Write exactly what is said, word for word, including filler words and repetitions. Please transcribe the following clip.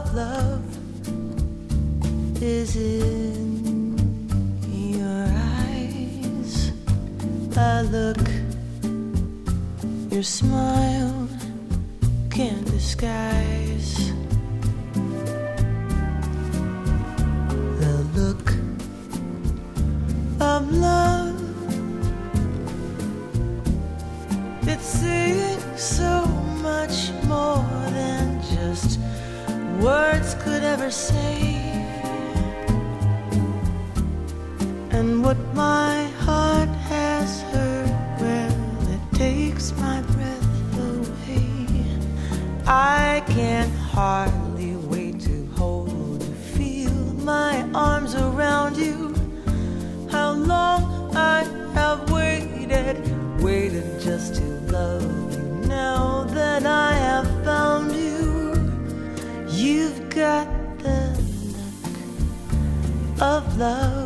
of love is in your eyes. I look, your smile can't disguise the look of love. It's saying so much more than just words could ever say. And what my heart has heard, well, it takes my breath away. I can hardly wait to hold you, feel my arms around you. How long I have waited, waited just to love you. Now that I have found you, you've got the look of love.